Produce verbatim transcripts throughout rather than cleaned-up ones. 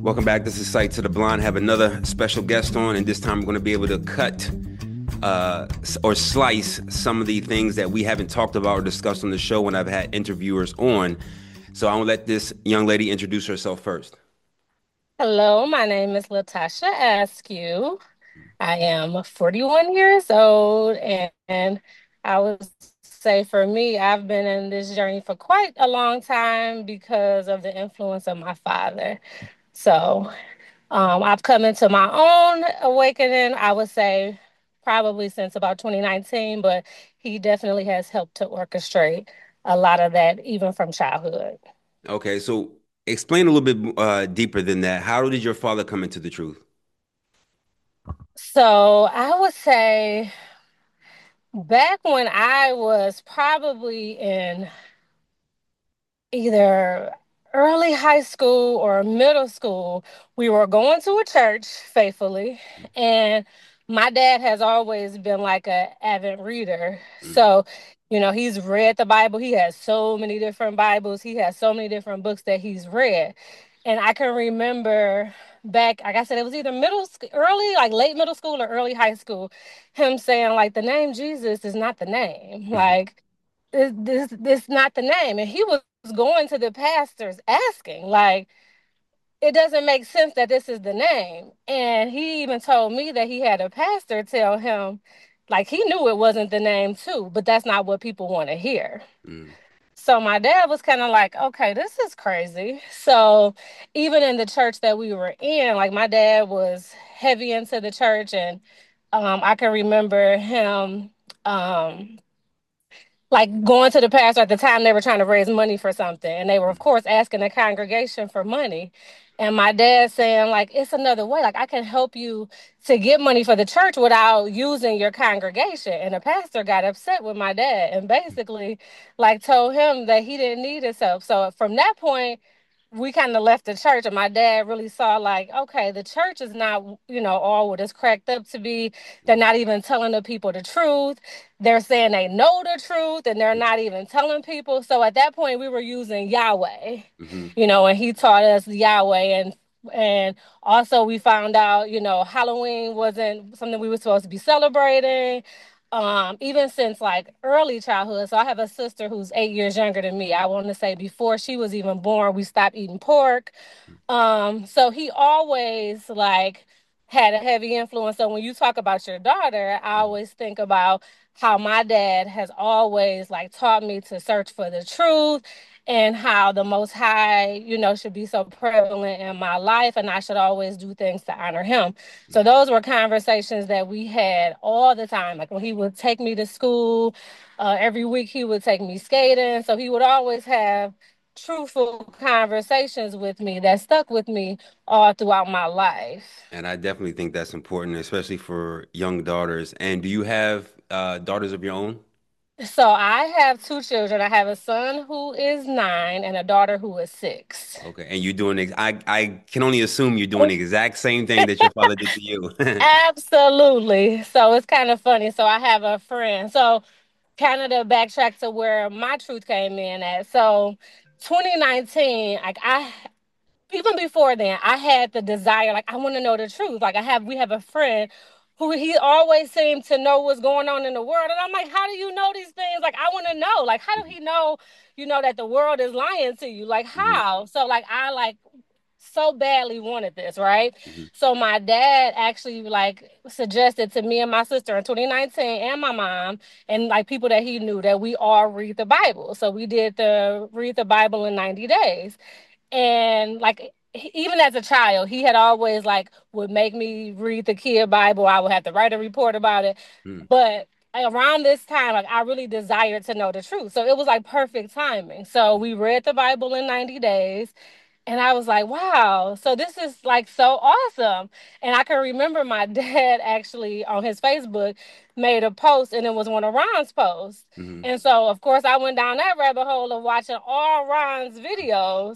Welcome back. This is Sight to the Blind. I have another special guest on, and this time we're going to be able to cut uh, or slice some of the things that we haven't talked about or discussed on the show when I've had interviewers on. So I'm going to let this young lady introduce herself first. Hello, my name is Latasha Askew. I am forty-one years old, and, and I would say for me, I've been in this journey for quite a long time because of the influence of my father. So, um, I've come into my own awakening, I would say probably since about twenty nineteen, but he definitely has helped to orchestrate a lot of that, even from childhood. Okay, so explain a little bit uh, deeper than that. How did your father come into the truth? So, I would say back when I was probably in either early high school or middle school, we were going to a church faithfully, and my dad has always been like a avid reader. Mm. So, you know, he's read the Bible. He has so many different Bibles. He has so many different books that he's read. And I can remember back, like I said, it was either middle, sc- early, like late middle school or early high school, him saying like the name Jesus is not the name. Like this, this, this not the name. And he was going to the pastors asking, like, it doesn't make sense that this is the name. And he even told me that he had a pastor tell him, like, he knew it wasn't the name too, but that's not what people want to hear. Mm. So my dad was kind of like, okay, this is crazy. So even in the church that we were in, like my dad was heavy into the church, and um, I can remember him um, like going to the pastor at the time. They were trying to raise money for something, and they were of course asking the congregation for money, and my dad saying like, it's another way, like I can help you to get money for the church without using your congregation. And the pastor got upset with my dad and basically like told him that he didn't need his help. So from that point we kind of left the church, and my dad really saw like, okay, the church is not, you know, all what it's cracked up to be. They're not even telling the people the truth. They're saying they know the truth and they're not even telling people. So at that point we were using Yahweh, Mm-hmm. you know, and he taught us Yahweh. and and also we found out, you know, Halloween wasn't something we were supposed to be celebrating, um even since like early childhood. So I have a sister who's eight years younger than me. I want to say before she was even born we stopped eating pork. Um, so he always like had a heavy influence. So when you talk about your daughter, I always think about how my dad has always like taught me to search for the truth, and how the most high, you know, should be so prevalent in my life, and I should always do things to honor him. So those were conversations that we had all the time. Like when he would take me to school, uh, every week he would take me skating. So he would always have truthful conversations with me that stuck with me all throughout my life. And I definitely think that's important, especially for young daughters. And do you have uh, daughters of your own? So I have two children. I have a son who is nine and a daughter who is six. Okay, and you're doing ex I I can only assume you're doing the exact same thing that your father did to you. Absolutely. So it's kind of funny. So I have a friend. So kind of to backtrack to where my truth came in at. So twenty nineteen, like I even before then, I had the desire, like I want to know the truth. Like I have, we have a friend who he always seemed to know what's going on in the world, and I'm like, how do you know these things? Like I want to know. Like how do he know, you know, that the world is lying to you? Like Mhm, how? So like I like so badly wanted this, right? mhm, So my dad actually like suggested to me and my sister in twenty nineteen, and my mom and like people that he knew, that we all read the Bible. So we did the read the Bible in ninety days. And like even as a child, he had always like would make me read the kid Bible. I would have to write a report about it. mhm. But around this time, like I really desired to know the truth. So it was like perfect timing. So we read the Bible in ninety days. And I was like, wow, so this is like so awesome. And I can remember my dad actually on his Facebook made a post, and it was one of Ron's posts. Mhm. And so, of course, I went down that rabbit hole of watching all Ron's videos.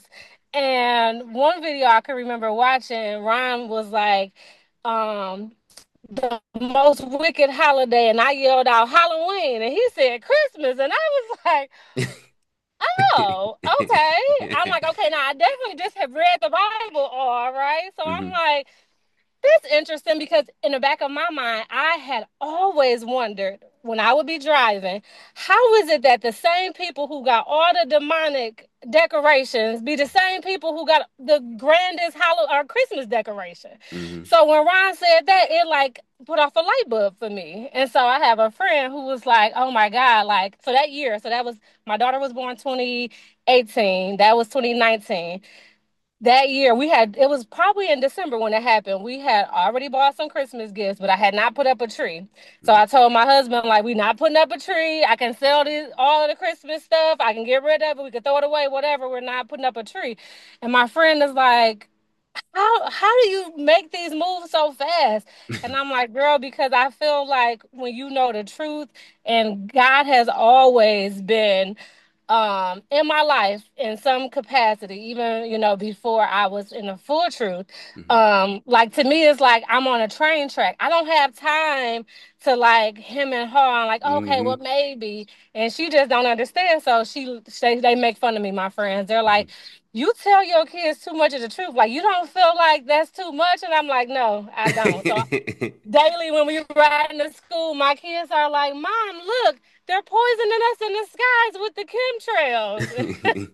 And one video I can remember watching, Ron was like, um, the most wicked holiday. And I yelled out Halloween. And he said Christmas. And I was like, Oh, okay. I'm like, okay, now I definitely just have read the Bible, all right. So I'm Hmm. like, that's interesting because in the back of my mind, I had always wondered when I would be driving, how is it that the same people who got all the demonic decorations be the same people who got the grandest Halloween or Christmas decoration? Hmm. So when Ron said that, it like put off a light bulb for me. And so I have a friend who was like, oh my God, like for that year. So that was my daughter was born twenty eighteen. That was twenty nineteen. That year we had it was probably in December when it happened. We had already bought some Christmas gifts, but I had not put up a tree. So I told my husband, like, we not putting up a tree. I can sell this all of the Christmas stuff. I can get rid of it. We can throw it away, whatever. We're not putting up a tree. And my friend is like, how how do you make these moves so fast? And I'm like, girl, because I feel like when you know the truth and God has always been um in my life in some capacity, even you know before I was in the full truth. Hmm. Um like to me it's like I'm on a train track. I don't have time to like him and her on like, okay, well Hmm. maybe. And she just don't understand, so she they, they make fun of me, my friends. They're like, you tell your kids too much of the truth, like you don't feel like that's too much. And I'm like, no, I don't. So daily when we ride into school, my kids are like, Mom, look, they're poisoning us in the skies with the chemtrails.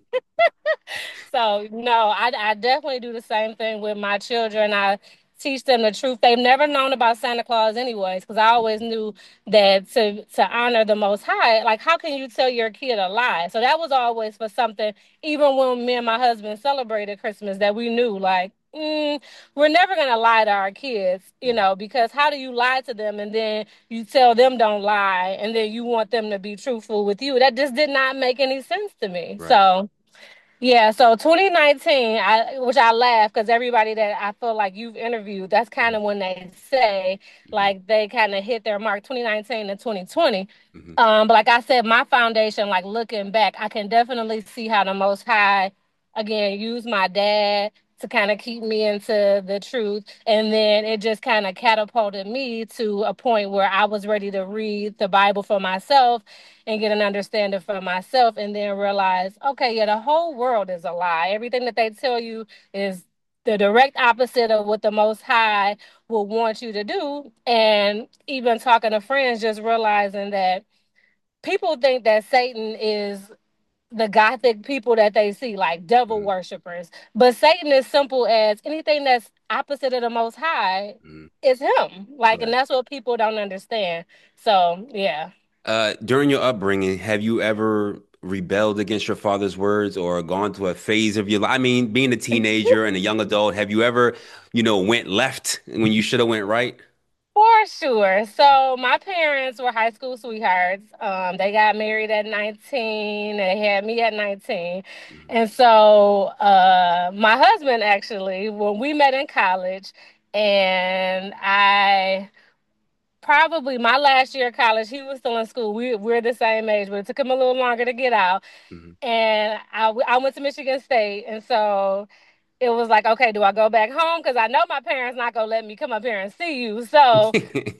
So no, I, I definitely do the same thing with my children. I teach them the truth. They've never known about Santa Claus anyways, because I always knew that to to honor the Most High, like how can you tell your kid a lie? So that was always for something. Even when me and my husband celebrated Christmas, that we knew like. Mm, we're never gonna lie to our kids, you know, because how do you lie to them and then you tell them don't lie and then you want them to be truthful with you? That just did not make any sense to me. Right. So yeah, so twenty nineteen, I which I laugh because everybody that I feel like you've interviewed, that's kind of when they say Hmm. like they kind of hit their mark twenty nineteen and twenty twenty. Hmm. Um, but like I said, my foundation, like looking back, I can definitely see how the Most High again used my dad to kind of keep me into the truth, and then it just kind of catapulted me to a point where I was ready to read the Bible for myself and get an understanding for myself and then realize, okay, yeah, the whole world is a lie. Everything that they tell you is the direct opposite of what the Most High will want you to do. And even talking to friends, just realizing that people think that Satan is the gothic people that they see, like devil Hmm. worshippers. But Satan is simple as anything that's opposite of the Most High Hmm. is him. Like, and Right. that's what people don't understand. So, yeah. Uh, during your upbringing, have you ever rebelled against your father's words or gone to a phase of your life? I mean, being a teenager and a young adult, have you ever, you know, went left when you should have went right? For sure. So my parents were high school sweethearts. Um, they got married at nineteen. They had me at nineteen. Mhm. And so uh, my husband actually, when we met in college, and I probably my last year of college, he was still in school. We, we're the same age, but it took him a little longer to get out. Mhm. And I, I went to Michigan State. And so it was like, okay, do I go back home? Because I know my parents not gonna let me come up here and see you. So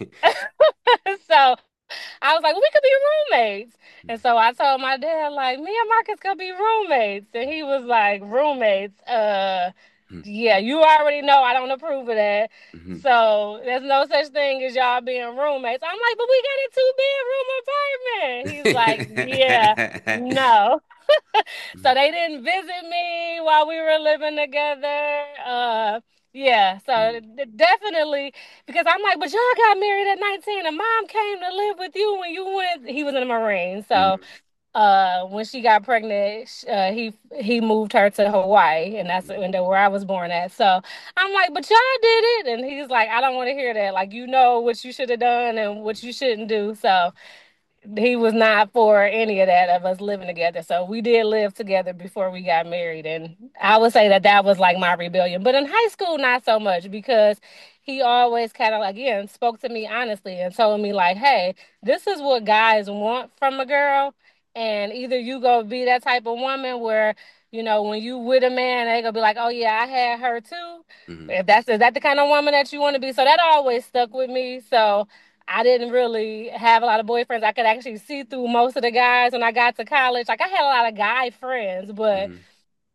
so I was like, well, we could be roommates. And so I told my dad, like, me and Marcus could be roommates. And he was like, roommates, uh, yeah, you already know I don't approve of that. Mhm. So there's no such thing as y'all being roommates. I'm like, but we got a two bedroom apartment. He's like, yeah, no. So they didn't visit me while we were living together. Uh, yeah, so definitely because I'm like, but y'all got married at nineteen, and mom came to live with you when you went. He was in the Marine, so Mhm. uh, when she got pregnant, uh, he he moved her to Hawaii, and that's Mhm. where I was born at. So I'm like, but y'all did it, and he's like, I don't want to hear that. Like, you know what you should have done and what you shouldn't do. So he was not for any of that of us living together. So we did live together before we got married. And I would say that that was like my rebellion. But in high school, not so much because he always kind of, again, spoke to me honestly and told me, like, hey, this is what guys want from a girl. And either you go be that type of woman where, you know, when you with a man, they gonna be like, oh, yeah, I had her too. Mhm. If that's, is that the kind of woman that you want to be? So that always stuck with me. So, I didn't really have a lot of boyfriends. I could actually see through most of the guys when I got to college. Like I had a lot of guy friends, but Hmm.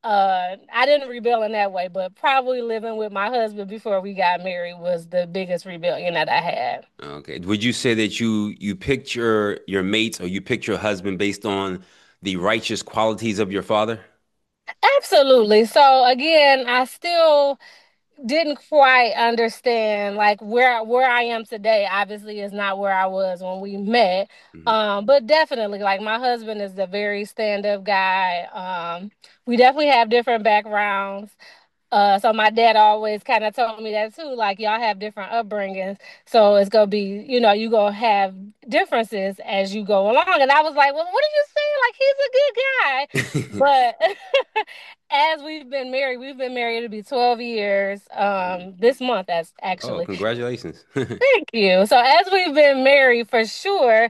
uh I didn't rebel in that way. But probably living with my husband before we got married was the biggest rebellion that I had. Okay. Would you say that you you picked your your mates or you picked your husband based on the righteous qualities of your father? Absolutely. So again, I still didn't quite understand like where where I am today obviously is not where I was when we met. Hmm. Um, but definitely like my husband is a very stand-up guy. Um, we definitely have different backgrounds. Uh, so my dad always kind of told me that too, like y'all have different upbringings. So it's gonna be, you know, you gonna have differences as you go along. And I was like, well, what are you saying? Like he's a good guy. But as we've been married, we've been married to be twelve years, um, this month as Oh, actually. congratulations. Thank you. So as we've been married for sure,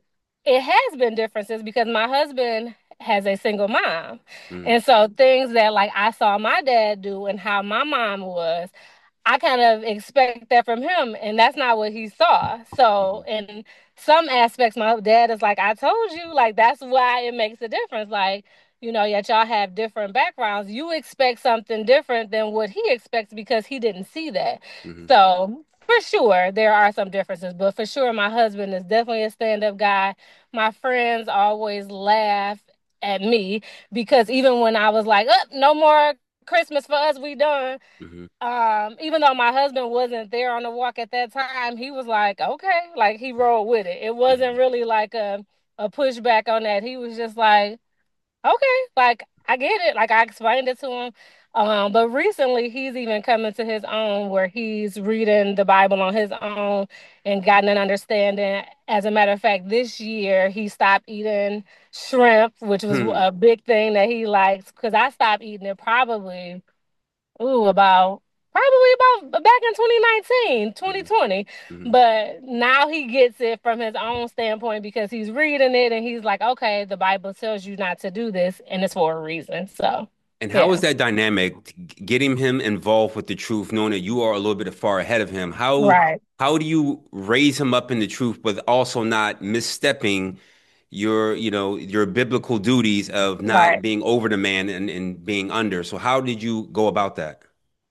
it has been differences because my husband has a single mom. Mm, And so things that like I saw my dad do and how my mom was, I kind of expect that from him, and that's not what he saw. So, mhm, in some aspects, my dad is like, I told you, like, that's why it makes a difference. Like, you know, yet y'all have different backgrounds. You expect something different than what he expects because he didn't see that. mhm, So, for sure, there are some differences, but for sure, my husband is definitely a stand up guy. My friends always laugh at me because even when I was like, oh, no more Christmas for us, we done, mhm, um, even though my husband wasn't there on the walk at that time, he was like, okay, like he rolled with it. It wasn't mhm, really like a a pushback on that. He was just like, okay, like I get it. Like I explained it to him. Um, but recently he's even coming to his own where he's reading the Bible on his own and gotten an understanding. As a matter of fact, this year he stopped eating shrimp, which was hmm, a big thing that he likes because I stopped eating it probably ooh, about probably about back in twenty nineteen, twenty mhm, twenty. mhm. But now he gets it from his own standpoint because he's reading it and he's like, okay, the Bible tells you not to do this and it's for a reason. So, And how is yeah. that dynamic, g- getting him involved with the truth, knowing that you are a little bit far ahead of him? How Right. how do you raise him up in the truth, but also not misstepping your, you know, your biblical duties of not Right. being over the man and, and being under? So how did you go about that?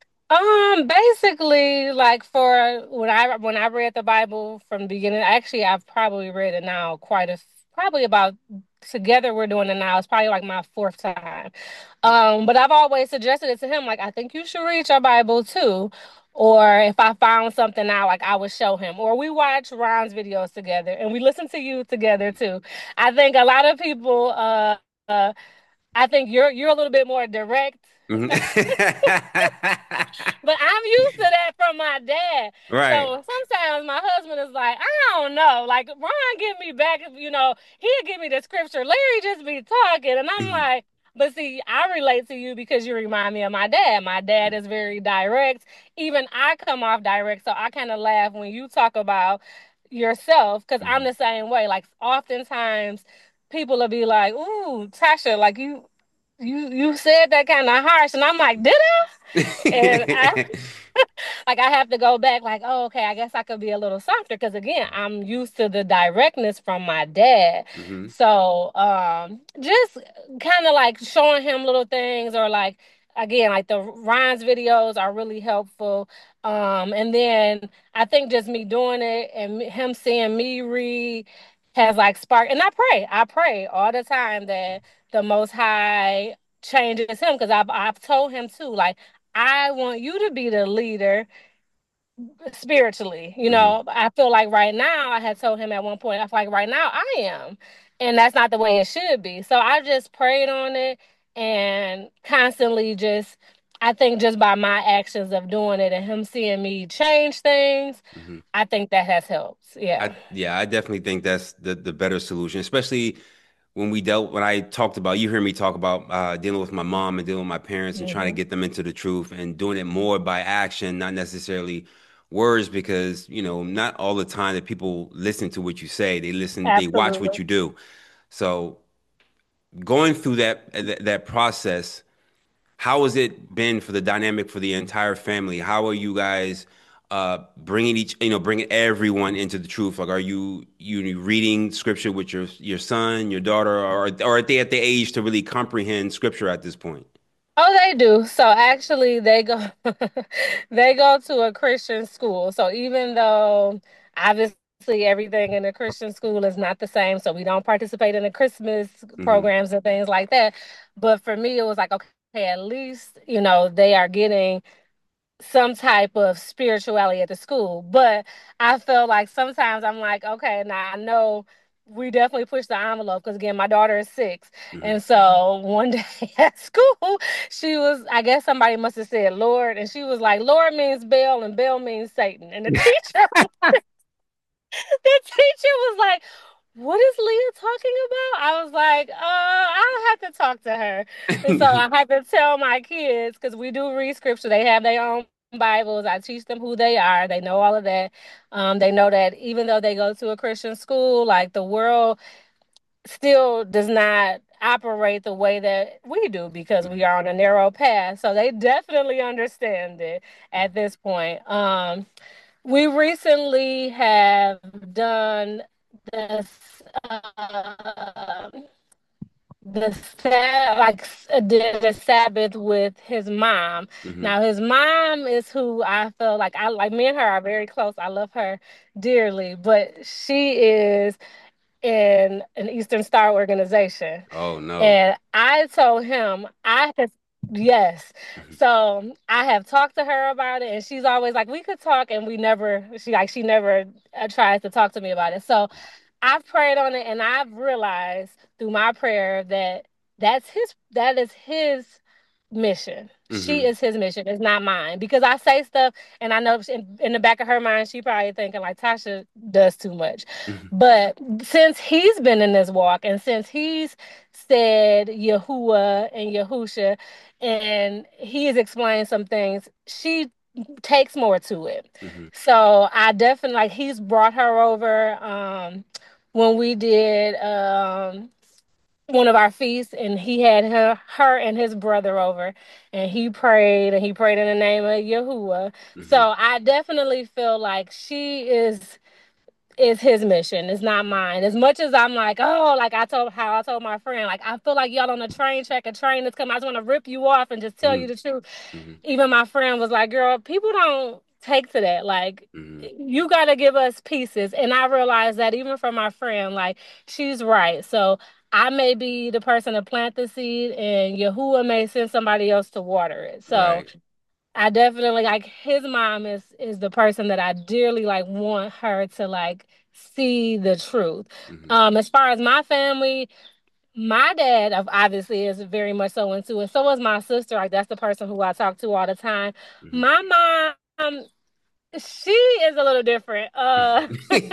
Um, basically, like for when I when I read the Bible from the beginning, actually I've probably read it now quite a probably about together we're doing it now. It's probably like my fourth time. Um, but I've always suggested it to him, like I think you should read your Bible too. Or if I found something out, like I would show him. Or we watch Ron's videos together and we listen to you together too. I think a lot of people uh, uh I think you're you're a little bit more direct. Mhm. But I'm used to that from my dad. Right. So sometimes my husband is like, I don't know. Like, Ron give me back, you know, he'll give me the scripture. Larry just be talking. And I'm Mhm. like, but see, I relate to you because you remind me of my dad. My dad is very direct. Even I come off direct. So I kind of laugh when you talk about yourself because I'm Mhm. the same way. Like, oftentimes people will be like, ooh, Tasha, like you. You you said that kind of harsh, and I'm like, did I? And I like I have to go back like, oh, okay, I guess I could be a little softer because again, I'm used to the directness from my dad. Mhm. So, um, just kind of like showing him little things or like again, like the Ryan's videos are really helpful. Um, and then I think just me doing it and me- him seeing me read has like sparked. And I pray, I pray all the time that the Most High changes him because I've I've told him too, like I want you to be the leader spiritually. You Mhm. know, I feel like right now, I had told him at one point, I feel like right now I am. And that's not the way it should be. So I just prayed on it and constantly just, I think just by my actions of doing it and him seeing me change things, Mhm. I think that has helped. Yeah. I yeah, I definitely think that's the the better solution, especially when we dealt when I talked about you hear me talk about uh, dealing with my mom and dealing with my parents and trying to Hmm. get them into the truth and doing it more by action, not necessarily words, because you know not all the time that people listen to what you say. They listen, they watch what Absolutely. you do. So going through that that, that process, how has it been for the dynamic for the entire family? How are you guys uh bringing each you know bringing everyone into the truth? Like, are you you reading scripture with your your son, your daughter, or or are they at the age to really comprehend scripture at this point? Oh, they do. So actually, they go they go to a Christian school. So even though obviously everything in a Christian school is not the same, so we don't participate in the Christmas Hmm. programs and things like that. But for me, it was like, okay, at least, you know, they are getting some type of spirituality at the school. But I feel like sometimes I'm like, okay, now I know we definitely push the envelope because again, my daughter is six. Hmm. And so one day at school, she was, I guess somebody must have said Lord, and she was like, Lord means Baal and Baal means Satan. And the teacher, the teacher was like, what is Leah talking about? I was like, uh, I'll have to talk to her. And so I had to tell my kids, because we do read scripture. They have their own Bibles. I teach them who they are. They know all of that. Um, they know that even though they go to a Christian school, like the world still does not operate the way that we do because we are on a narrow path. So they definitely understand it at this point. Um, we recently have done this uh, the Sab- like uh, did a Sabbath with his mom. Hmm. Now his mom is who I feel like I like me and her are very close. I love her dearly, but she is in an Eastern Star organization. Oh no. And I told him I have, yes. Hmm. So I have talked to her about it, and she's always like, we could talk, and we never, she like, she never uh, tries to talk to me about it. So I've prayed on it, and I've realized through my prayer that that's his, that is his mission. She Hmm. is his mission. It's not mine because I say stuff and I know in, in the back of her mind, she probably thinking like Tasha does too much. Hmm. But since he's been in this walk and since he's said Yahuwah and Yahusha and he has explained some things, she takes more to it. Hmm. So I definitely like he's brought her over um when we did um one of our feasts and he had her her and his brother over and he prayed and he prayed in the name of Yahuwah. Hmm. So I definitely feel like she is is his mission. It's not mine. As much as I'm like, oh, like I told how I told my friend, like I feel like y'all on a train track, a train that's coming. I just want to rip you off and just tell Hmm. you the truth. Hmm. Even my friend was like, girl, people don't take to that. Like Hmm. you gotta give us pieces. And I realized that even from my friend, like she's right. So I may be the person to plant the seed and Yahuwah may send somebody else to water it. So Right. I definitely like his mom is is the person that I dearly like want her to like see the truth. Hmm. Um, as far as my family, my dad obviously is very much so into it. So is my sister. Like that's the person who I talk to all the time. Hmm. My mom, she is a little different. Uh,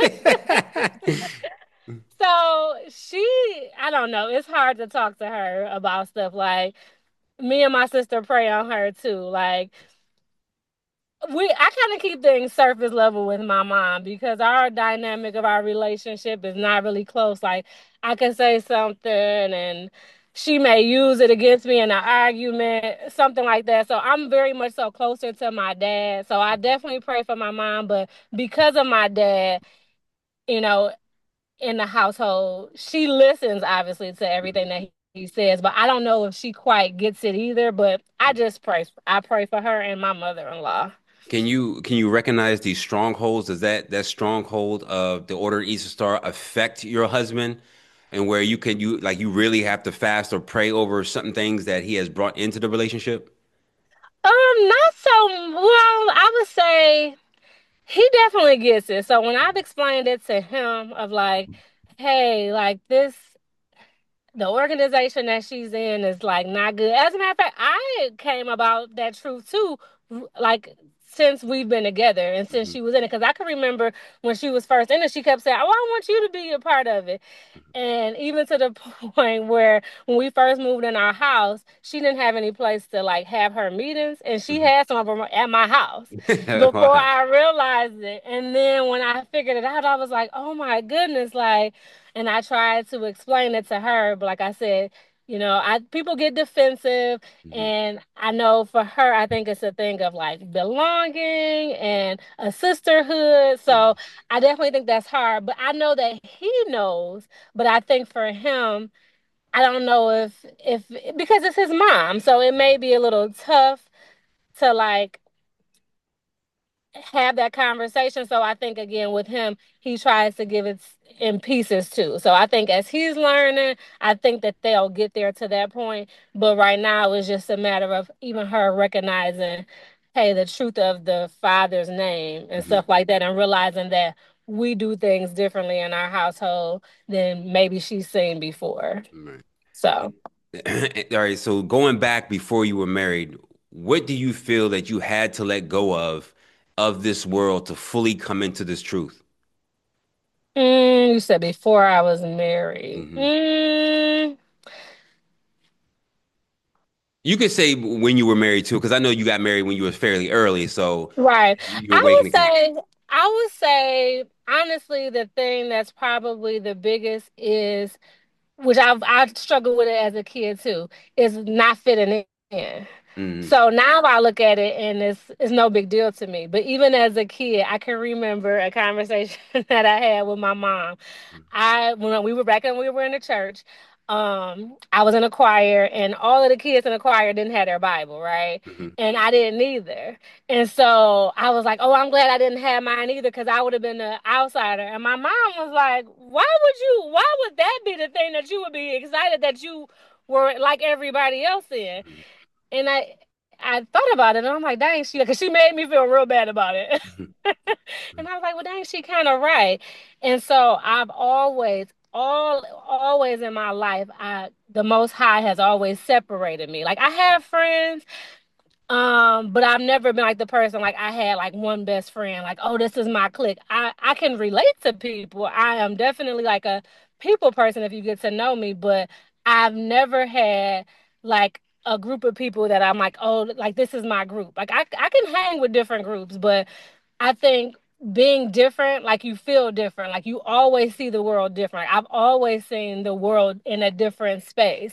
so she, I don't know. It's hard to talk to her about stuff like me and my sister pray on her too. Like we I kind of keep things surface level with my mom because our dynamic of our relationship is not really close. Like I can say something and she may use it against me in an argument, something like that. So I'm very much so closer to my dad. So I definitely pray for my mom, but because of my dad, you know, in the household, she listens obviously to everything Hmm. that he, he says, but I don't know if she quite gets it either. But I just pray. I pray for her and my mother-in-law. Can you can you recognize these strongholds? Does that that stronghold of the Order of Eastern Star affect your husband? And where you can you like you really have to fast or pray over certain things that he has brought into the relationship? Um, not so well. I would say he definitely gets it. So when I've explained it to him of like, hey, like this the organization that she's in is like not good. As a matter of fact, I came about that truth too, like since we've been together and since Hmm. she was in it. Because I can remember when she was first in it, she kept saying, "Oh, I want you to be a part of it." And even to the point where when we first moved in our house, she didn't have any place to like have her meetings, and she Hmm. had some of them at my house before Wow. I realized it. And then when I figured it out, I was like, oh my goodness, like, and I tried to explain it to her, but like I said, You know, I people get defensive, Hmm. and I know for her, I think it's a thing of like belonging and a sisterhood. So Hmm. I definitely think that's hard, but I know that he knows. But I think for him, I don't know if if because it's his mom, so it may be a little tough to like have that conversation. So I think again with him, he tries to give it in pieces too. So I think as he's learning, I think that they'll get there to that point. But right now it's just a matter of even her recognizing, hey, the truth of the father's name and Hmm. stuff like that, and realizing that we do things differently in our household than maybe she's seen before. Right. So. All right. So going back before you were married, what do you feel that you had to let go of of this world to fully come into this truth? Mm, you said before I was married. Hmm. Mm, You could say when you were married too, because I know you got married when you were fairly early, so right. you're I would awakening to. say, I would say, honestly, the thing that's probably the biggest is, which I've I struggled with it as a kid too, is not fitting in. Hmm. So now I look at it and it's it's no big deal to me. But even as a kid, I can remember a conversation that I had with my mom. I when we were back when we were in the church, um, I was in a choir and all of the kids in the choir didn't have their Bible, right? Hmm. And I didn't either. And so I was like, oh, I'm glad I didn't have mine either because I would have been the outsider. And my mom was like, why would you, why would that be the thing that you would be excited that you were like everybody else in? And I I thought about it and I'm like, dang, she, because she made me feel real bad about it. Hmm. And I was like, well, dang, she kind of right. And so I've always, all, always in my life, I, the Most High has always separated me. Like I have friends, um, but I've never been like the person like I had like one best friend, like, oh, this is my clique. I I can relate to people. I am definitely like a people person if you get to know me, but I've never had like a group of people that I'm like, oh, like this is my group. Like I I can hang with different groups, but I think being different, like you feel different, like you always see the world different. I've always seen the world in a different space.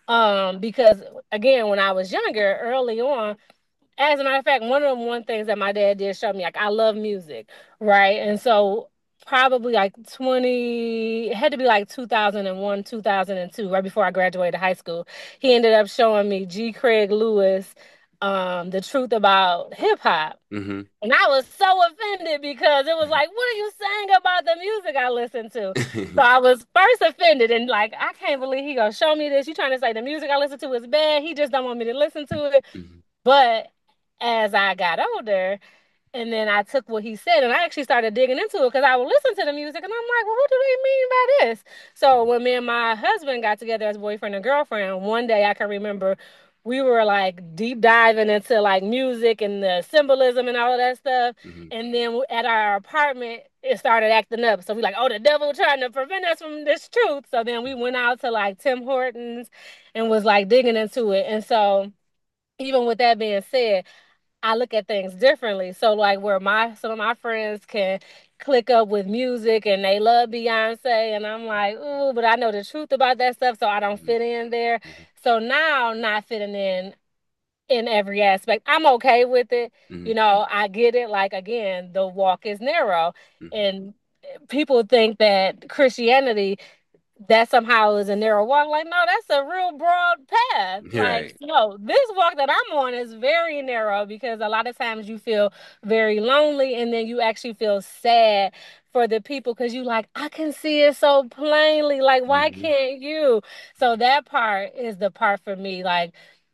Um, because again, when I was younger, early on, as a matter of fact, one of the one things that my dad did show me, like I love music, right? And so probably like twenty, it had to be like two thousand one, two thousand two, right before I graduated high school. He ended up showing me G. Craig Lewis, um, The Truth About Hip Hop. Hmm. And I was so offended because it was like, what are you saying about the music I listen to? So I was first offended and like, I can't believe he gonna show me this. You trying to say the music I listen to is bad? He just don't want me to listen to it. Hmm. But as I got older, and then I took what he said and I actually started digging into it because I would listen to the music and I'm like, well, what do they mean by this? So when me and my husband got together as boyfriend and girlfriend, one day I can remember we were like deep diving into like music and the symbolism and all of that stuff. Hmm. And then at our apartment, it started acting up. So we like, oh, the devil trying to prevent us from this truth. So then we went out to like Tim Hortons and was like digging into it. And so even with that being said, I look at things differently. So like where my some of my friends can click up with music and they love Beyonce and I'm like, ooh, but I know the truth about that stuff, so I don't Hmm. fit in there. Hmm. So now not fitting in in every aspect. I'm okay with it. Hmm. You know, I get it. Like again, the walk is narrow Hmm. and people think that Christianity that somehow is a narrow walk. Like, no, that's a real broad path. Like, Right. no, this walk that I'm on is very narrow because a lot of times you feel very lonely and then you actually feel sad for the people because you like, I can see it so plainly. Like, why Hmm. can't you? So that part is the part for me. Like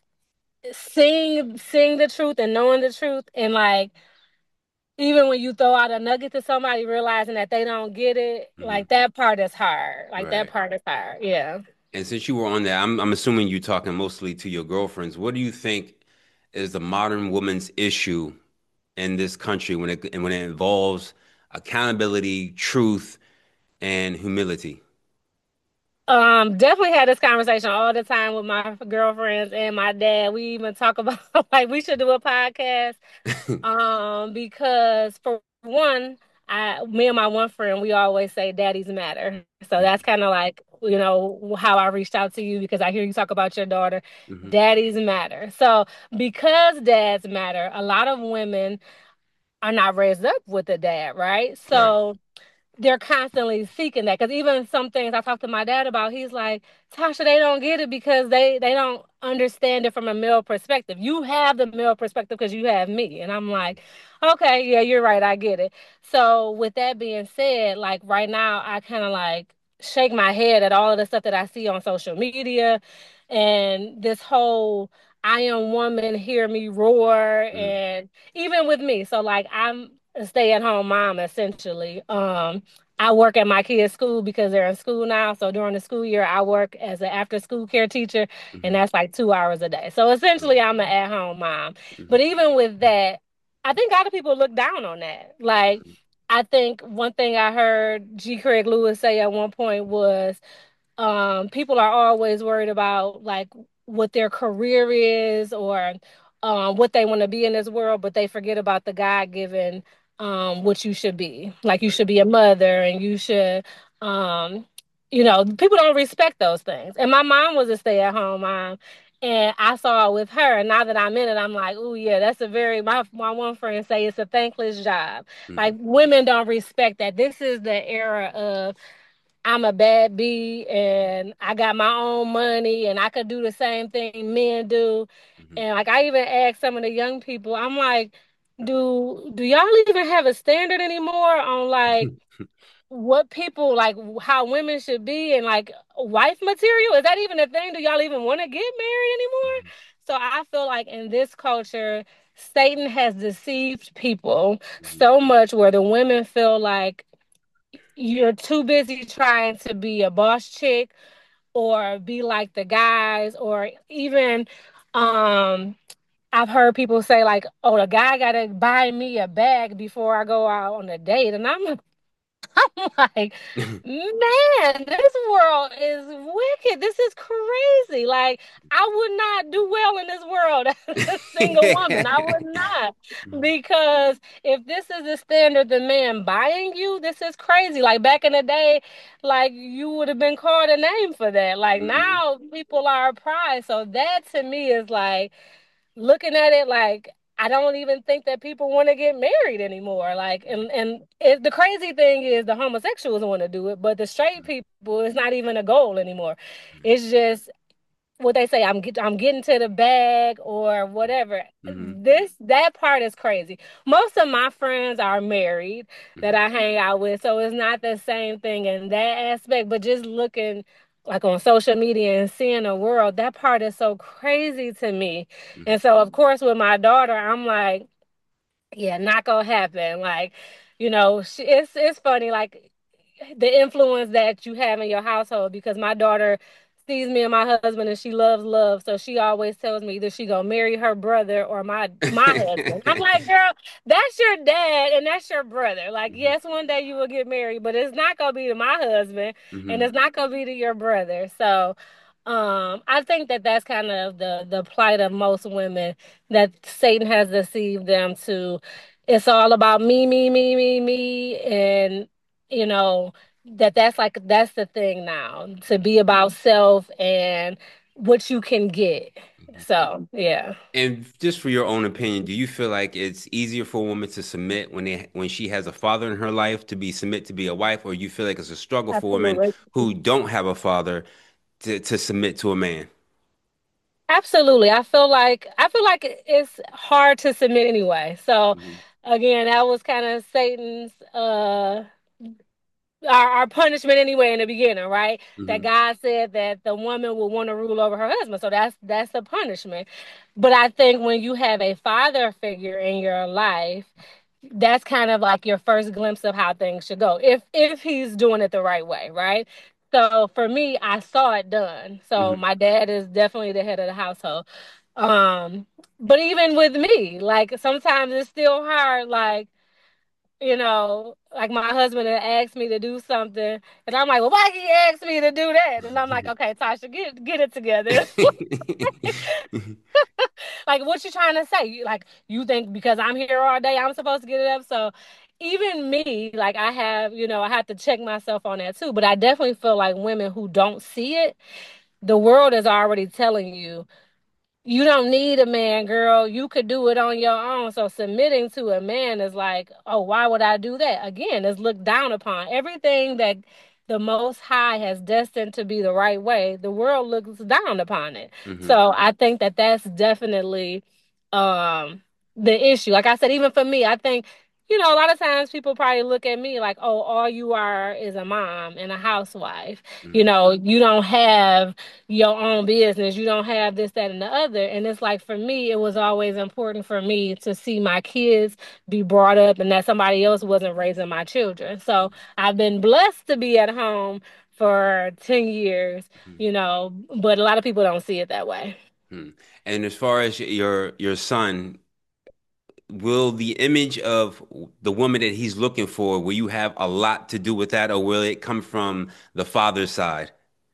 seeing seeing the truth and knowing the truth and like even when you throw out a nugget to somebody realizing that they don't get it, Hmm. like that part is hard. Like that Right. part is hard. Yeah. And since you were on that, I'm I'm assuming you're talking mostly to your girlfriends. What do you think is the modern woman's issue in this country when it and when it involves accountability, truth, and humility? Um, definitely had this conversation all the time with my girlfriends and my dad. We even talk about like we should do a podcast. Um, because for one, I me and my one friend, we always say daddies matter. So that's kind of like you know, how I reached out to you because I hear you talk about your daughter. Hmm. Daddies matter. So because dads matter, a lot of women are not raised up with a dad, right? Right. So they're constantly seeking that because even some things I talked to my dad about, he's like, Tasha, they don't get it because they they don't understand it from a male perspective. You have the male perspective because you have me. And I'm like, okay, yeah, you're right, I get it. So with that being said, like right now I kind of like shake my head at all of the stuff that I see on social media and this whole I am woman, hear me roar, Mm-hmm. and even with me. So like I'm a stay-at-home mom essentially. Um, I work at my kids' school because they're in school now. So during the school year, I work as an after-school care teacher, and Hmm. that's like two hours a day. So essentially, I'm an at-home mom. Hmm. But even with that, I think a lot of people look down on that. Like, I think one thing I heard G. Craig Lewis say at one point was um people are always worried about like what their career is or um what they want to be in this world, but they forget about the God given um what you should be. Like you Right. should be a mother and you should um you know, people don't respect those things. And my mom was a stay-at-home mom. And I saw it with her. And now that I'm in it, I'm like, oh yeah, that's a very my my one friend say it's a thankless job. Hmm. Like women don't respect that. This is the era of I'm a bad bee and I got my own money and I could do the same thing men do. Hmm. And like I even asked some of the young people, I'm like, do do y'all even have a standard anymore on like what people like how women should be and like wife material? Is that even a thing? Do y'all even want to get married anymore? So I feel like in this culture, Satan has deceived people Hmm. so much where the women feel like you're too busy trying to be a boss chick or be like the guys or even um I've heard people say like, oh, the guy gotta buy me a bag before I go out on a date. And I'm I'm like, man, this world is wicked. This is crazy. Like, I would not do well in this world as a single woman. I would not. Because if this is the standard the man buying you, this is crazy. Like back in the day, like you would have been called a name for that. Like Hmm. now people are prized. So that to me is like looking at it like I don't even think that people want to get married anymore. Like, and and it, the crazy thing is the homosexuals want to do it, but the straight people, it's not even a goal anymore. It's just what they say. I'm get, I'm getting to the bag or whatever. Hmm. This that part is crazy. Most of my friends are married that I hang out with, so it's not the same thing in that aspect. But just looking like on social media and seeing the world, that part is so crazy to me. And so, of course, with my daughter, I'm like, yeah, not gonna happen. Like, you know, she, it's it's funny. Like the influence that you have in your household because my daughter sees me and my husband and she loves love, so she always tells me either she gonna marry her brother or my my husband. I'm like, girl, that's your dad and that's your brother. Like, yes, one day you will get married, but it's not gonna be to my husband and Hmm. it's not gonna be to your brother. So um I think that that's kind of the the plight of most women, that Satan has deceived them to it's all about me me me me me and you know that that's like that's the thing now, to be about self and what you can get. So yeah. And just for your own opinion, do you feel like it's easier for a woman to submit when they when she has a father in her life to be submit to be a wife, or you feel like it's a struggle for women Absolutely. who don't have a father to, to submit to a man? Absolutely. I feel like I feel like it's hard to submit anyway. So Hmm. again, that was kind of Satan's uh our, our punishment anyway in the beginning, right? That Hmm. God said that the woman will want to rule over her husband. So that's that's the punishment. But I think when you have a father figure in your life, that's kind of like your first glimpse of how things should go. If if he's doing it the right way, right? So for me, I saw it done. So Hmm. my dad is definitely the head of the household. Um, but even with me, like sometimes it's still hard, like you know, like my husband had asked me to do something, and I'm like, well, why he asked me to do that? And I'm like, okay, Tasha, get get it together. Like, what you trying to say? You- Like, you think because I'm here all day, I'm supposed to get it up? So even me, like I have, you know, I have to check myself on that too. But I definitely feel like women who don't see it, the world is already telling you you don't need a man, girl. You could do it on your own. So submitting to a man is like, oh, why would I do that? Again, it's looked down upon. Everything that the Most High has destined to be the right way, the world looks down upon it. Hmm. So I think that that's definitely um the issue. Like I said, even for me, I think, you know, a lot of times people probably look at me like, oh, all you are is a mom and a housewife. You Hmm. know, you don't have your own business. You don't have this, that, and the other. And it's like for me, it was always important for me to see my kids be brought up and that somebody else wasn't raising my children. So I've been blessed to be at home for ten years, you know, but a lot of people don't see it that way. Hmm. And as far as your your son, will the image of the woman that he's looking for, will you have a lot to do with that, or will it come from the father's side?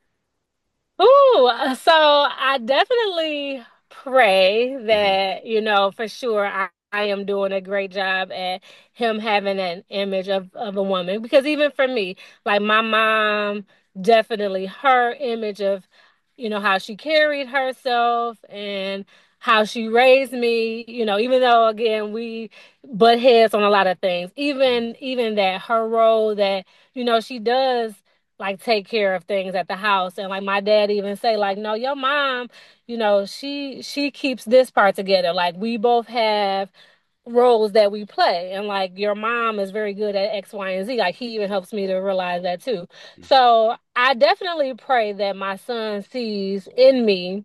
Ooh, uh, so I definitely pray Hmm. that, you know, for sure I, I am doing a great job at him having an image of, of a woman. Because even for me, like my mom, definitely her image of, you know, how she carried herself and how she raised me, you know, even though again we butt heads on a lot of things, even even that her role that, you know, she does like take care of things at the house. And like my dad even say like, no, your mom, you know, she she keeps this part together. Like we both have roles that we play, and like your mom is very good at X, Y, and Z. Like he even helps me to realize that too. So I definitely pray that my son sees in me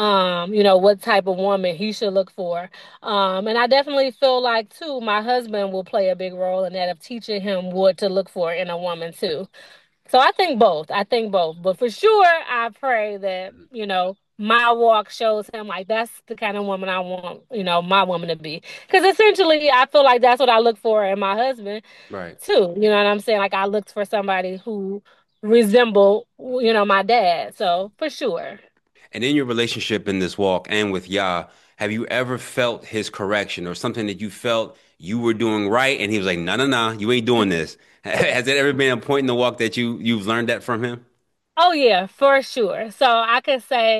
um you know what type of woman he should look for. Um and I definitely feel like too my husband will play a big role in that, of teaching him what to look for in a woman too. So I think both. I think both. But for sure, I pray that, you know, my walk shows him like that's the kind of woman I want, you know, my woman to be. Because essentially, I feel like that's what I look for in my husband Right. too. You know what I'm saying? Like I looked for somebody who resembled, you know, my dad. So for sure. And in your relationship in this walk and with Yah, have you ever felt his correction or something that you felt you were doing right and he was like, no, no, no, you ain't doing this. Has it ever been a point in the walk that you you've learned that from him? Oh yeah, for sure. So I could say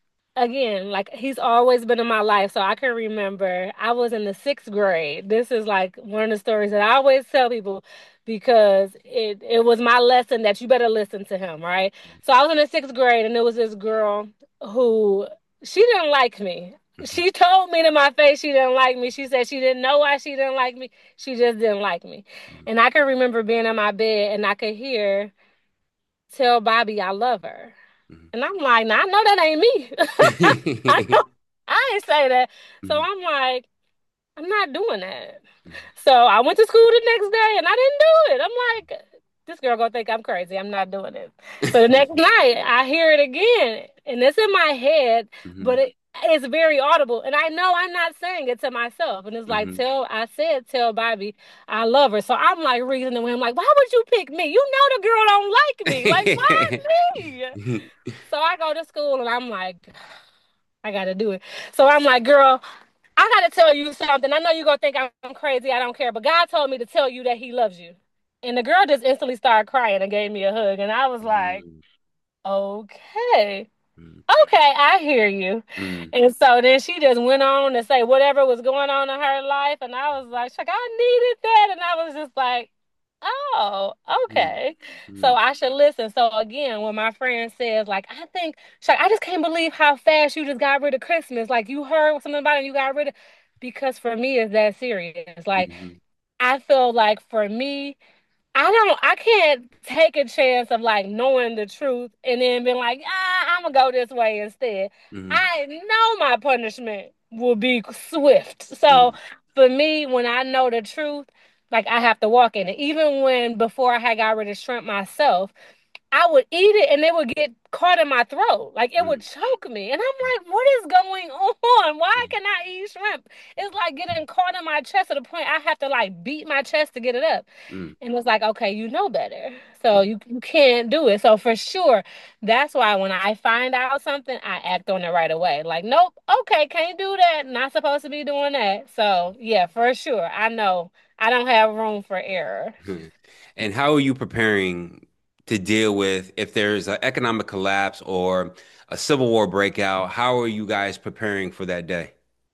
again, like he's always been in my life. So I can remember I was in the sixth grade. This is like one of the stories that I always tell people because it it was my lesson that you better listen to him, right? So I was in the sixth grade and there was this girl who she didn't like me. Hmm. She told me to my face she didn't like me. She said she didn't know why she didn't like me. She just didn't like me. And I can remember being in my bed and I could hear tell Bobby I love her. And I'm like, nah, I know that ain't me. I Hmm. know I ain't say that. So I'm like, I'm not doing that. So I went to school the next day and I didn't do it. I'm like, this girl gonna think I'm crazy. I'm not doing it. So the next night I hear it again and it's in my head, but Hmm. it it's very audible. And I know I'm not saying it to myself. And it's like, Hmm. tell, I said, tell Bobby I love her. So I'm like reasoning with him, like, why would you pick me? You know the girl don't like me. Like, why me? So I go to school and I'm like, I gotta do it. So I'm like, girl, I gotta tell you something. I know you're gonna think I'm crazy. I don't care. But God told me to tell you that He loves you. And the girl just instantly started crying and gave me a hug. And I was like, okay. Okay, I hear you. And so then she just went on to say whatever was going on in her life. And I was like, Chuck, I needed that. And I was just like, oh, okay. So I should listen. So again, when my friend says, like, I think, Chuck, I just can't believe how fast you just got rid of Christmas. Like you heard something about it and you got rid of, because for me it's that serious. Like I feel like for me, I don't, I can't take a chance of like knowing the truth and then being like, ah, I'm gonna go this way instead. I know my punishment will be swift. So for me, when I know the truth, like I have to walk in it. Even when before I had got rid of shrimp myself, I would eat it and it would get caught in my throat. Like it would Mm, choke me. And I'm like, what is going on? Why can I eat shrimp? It's like getting caught in my chest to the point I have to like beat my chest to get it up. mm, And it's like, okay, you know better. So you, you can't do it. So for sure, that's why when I find out something, I act on it right away. Like, nope, okay, can't do that. Not supposed to be doing that. So yeah, for sure. I know I don't have room for error. mm. And how are you preparing to deal with if there's an economic collapse or a civil war breakout? How are you guys preparing for that day?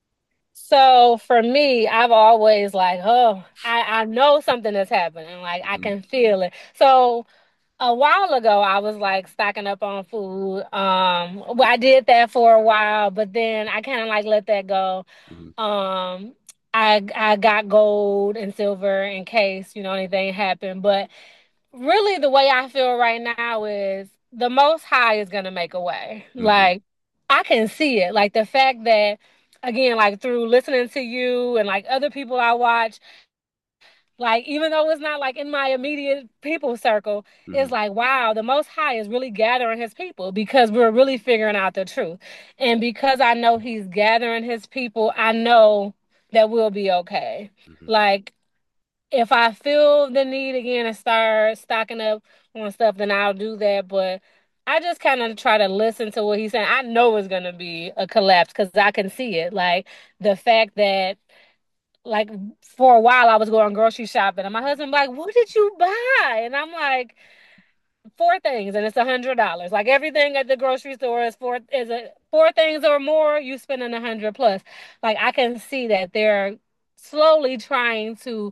So for me, I've always like, oh, I, I know something is happening. Like I Mhm, can feel it. So a while ago, I was like stocking up on food. Um, well, I did that for a while, but then I kind of like let that go. mhm, Um, I I got gold and silver in case, you know, anything happened. But really the way I feel right now is the most high is gonna make a way. mhm, Like I can see it. Like the fact that again, like through listening to you and like other people I watch, like even though it's not like in my immediate people circle, it's mhm, like wow, the most high is really gathering his people because we're really figuring out the truth. And because I know he's gathering his people, I know that we'll be okay. mhm, Like if I feel the need again to start stocking up on stuff, then I'll do that. But I just kind of try to listen to what he's saying. I know it's gonna be a collapse because I can see it. Like the fact that, like for a while, I was going grocery shopping, and my husband like, "What did you buy?" And I'm like, four things, and it's a hundred dollars. Like everything at the grocery store is four is a four things or more. You spending a hundred plus. Like I can see that they're slowly trying to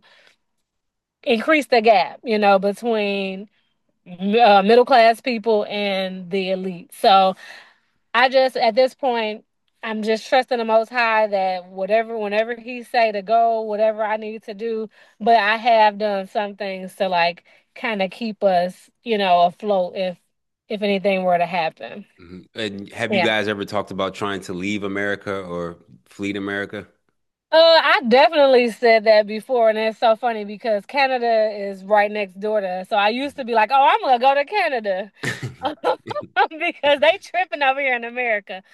increase the gap, you know, between uh, middle class people and the elite. So I just, at this point, I'm just trusting the Most High that whatever, whenever He say to go, whatever I need to do. But I have done some things to like kind of keep us, you know, afloat if if anything were to happen. mhm. And have you Yeah. guys ever talked about trying to leave America or flee to America? Uh, I definitely said that before, and it's so funny because Canada is right next door to us. So I used to be like, "Oh, I'm gonna go to Canada," because they tripping over here in America.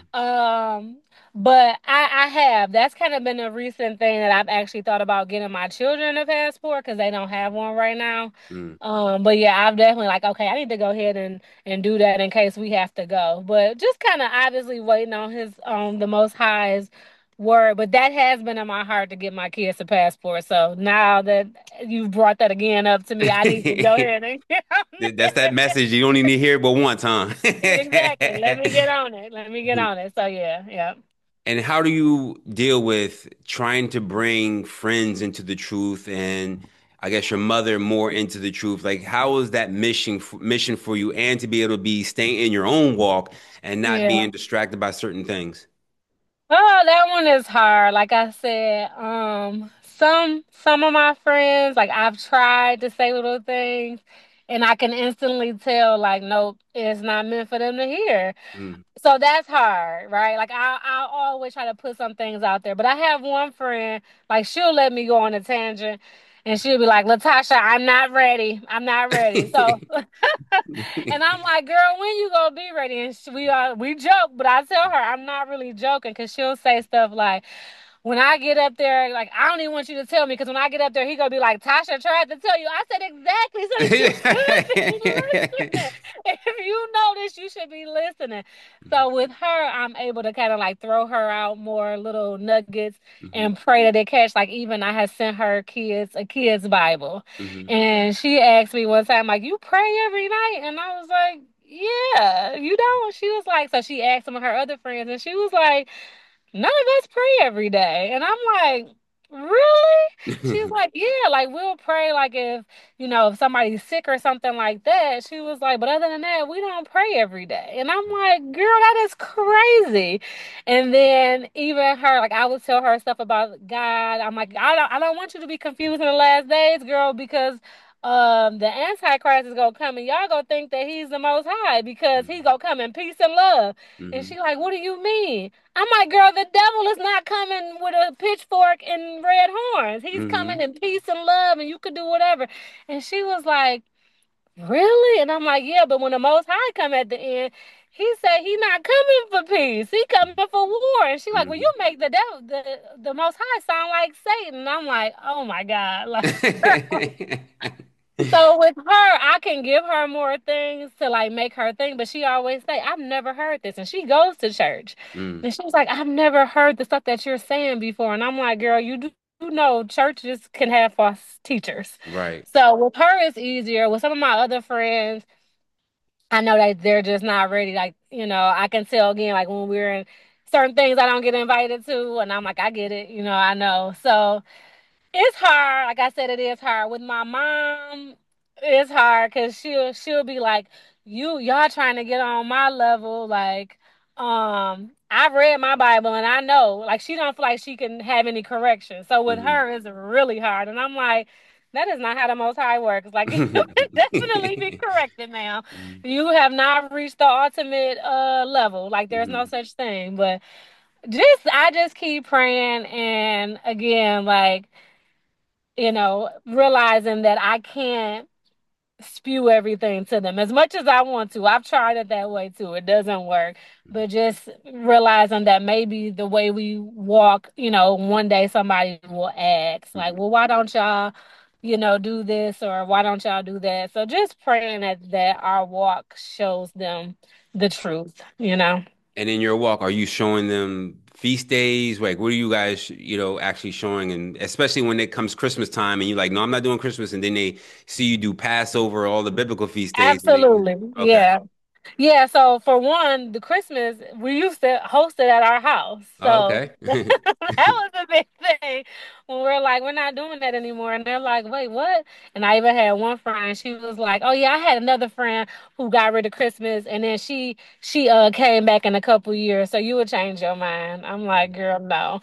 Um, but I, I have. That's kind of been a recent thing that I've actually thought about getting my children a passport because they don't have one right now. Mm. Um, but yeah, I've definitely like, okay, I need to go ahead and and do that in case we have to go. But just kind of obviously waiting on his um the Most High's word. But that has been in my heart to get my kids a passport. So now that you've brought that again up to me, I need to go ahead and get on That's that it. message you only need to hear but once, huh? Exactly. Let me get on it. Let me get on it. So yeah, yeah. And how do you deal with trying to bring friends into the truth and I guess your mother more into the truth? Like, how is that mission mission for you and to be able to be staying in your own walk and not Yeah. being distracted by certain things? Oh, that one is hard. Like I said, um, some some of my friends, like I've tried to say little things and I can instantly tell like, nope, it's not meant for them to hear. Mm. So that's hard, right? Like I I always try to put some things out there, but I have one friend, like she'll let me go on a tangent and she'll be like, Latasha, I'm not ready. I'm not ready. So and I'm like, girl, when you gonna be ready? And she, we uh, we joke, but I tell her I'm not really joking because she'll say stuff like, when I get up there, like I don't even want you to tell me because when I get up there, he gonna be like, Tasha tried to tell you. I said exactly so that you should be listening. If you know this, you should be listening. So with her, I'm able to kind of like throw her out more little nuggets Mhm, and pray that they catch. Like even I had sent her kids a kids Bible, mhm, and she asked me one time, like, you pray every night, and I was like, yeah, you don't. She was like, so she asked some of her other friends, and she was like, none of us pray every day. And I'm like, really? She's mhm, like, yeah, like we'll pray like if, you know, if somebody's sick or something like that. She was like, but other than that, we don't pray every day. And I'm like, girl, that is crazy. And then even her, like I would tell her stuff about God. I'm like, I don't I don't want you to be confused in the last days, girl, because um the Antichrist is gonna come and y'all gonna think that he's the most high because he's gonna come in peace and love. And mhm, she like, what do you mean? I'm like, girl, the devil is not coming with a pitchfork and red horns. He's mhm, coming in peace and love, and you could do whatever. And she was like, really? And I'm like, yeah, but when the Most High come at the end, he said he not coming for peace. He coming for war. And she like, well, you Hmm. make the devil, the, the Most High sound like Satan. And I'm like, oh my God. Like, so with her, I can give her more things to like make her think, but she always say, I've never heard this. And she goes to church. Mm, And she was like, I've never heard the stuff that you're saying before. And I'm like, girl, you do you know churches can have false teachers. right. So with her, it's easier. With some of my other friends, I know that they're just not ready. Like, you know, I can tell again, like when we're in certain things I don't get invited to, and I'm like, I get it, you know, I know. So it's hard. Like I said, it is hard. With my mom, it's hard because she'll she'll be like, "You y'all trying to get on my level." Like, um, I've read my Bible and I know. Like, she don't feel like she can have any correction. So with Hmm. her, it's really hard. And I'm like, that is not how the Most High works. Like, you can definitely be corrected now. You have not reached the ultimate uh level. Like, there's no Hmm. such thing. But just I just keep praying and again, like you know, realizing that I can't spew everything to them as much as I want to. I've tried it that way too. It doesn't work. But just realizing that maybe the way we walk, you know, one day somebody will ask, like, well, why don't y'all, you know, do this or why don't y'all do that? So just praying that that our walk shows them the truth, you know. And in your walk, are you showing them feast days? Like, what are you guys, you know, actually showing? And especially when it comes Christmas time and you're like, no, I'm not doing Christmas. And then they see you do Passover, all the biblical feast days. And they, Absolutely. okay. Yeah. Yeah, so for one, the Christmas we used to host it at our house. Oh, So okay. that was a big thing when we're like, we're not doing that anymore. And they're like, wait, what? And I even had one friend, she was like, oh yeah, I had another friend who got rid of Christmas and then she she uh came back in a couple years. So you would change your mind. I'm like, girl, no.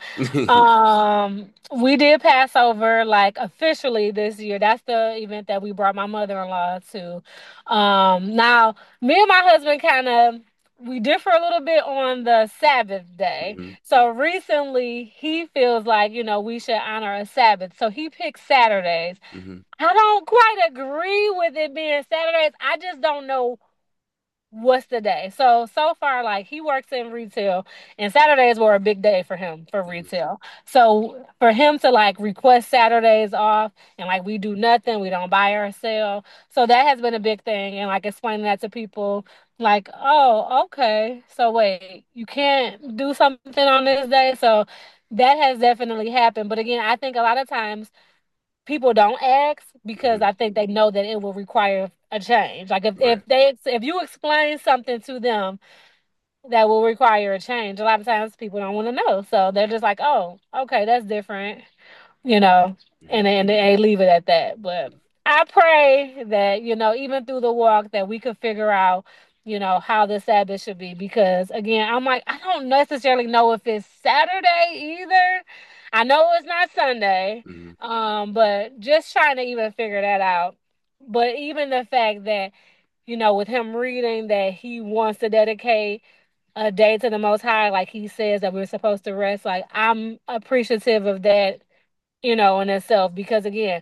Um, we did Passover like officially this year. That's the event that we brought my mother-in-law to. Um, now me and my husband kind of we differ a little bit on the Sabbath day. Hmm. So recently he feels like, you know, we should honor a Sabbath. So he picked Saturdays. Hmm. I don't quite agree with it being Saturdays. I just don't know what's the day. So so far like he works in retail and Saturdays were a big day for him for retail. So for him to like request Saturdays off and like we do nothing, we don't buy or sell. So that has been a big thing and like explaining that to people like, "Oh, okay. So wait, you can't do something on this day." So that has definitely happened. But again, I think a lot of times people don't ask because Hmm. I think they know that it will require a change. Like if, Right. if they if you explain something to them that will require a change, a lot of times people don't want to know. So they're just like, oh, okay, that's different, you know, and Hmm. and they leave it at that. But I pray that, you know, even through the walk that we could figure out, you know, how the Sabbath should be because again, I'm like, I don't necessarily know if it's Saturday either. I know it's not Sunday. Hmm. Um, but just trying to even figure that out. But even the fact that, you know, with him reading that he wants to dedicate a day to the Most High, like he says that we're supposed to rest, like I'm appreciative of that, you know, in itself. Because again,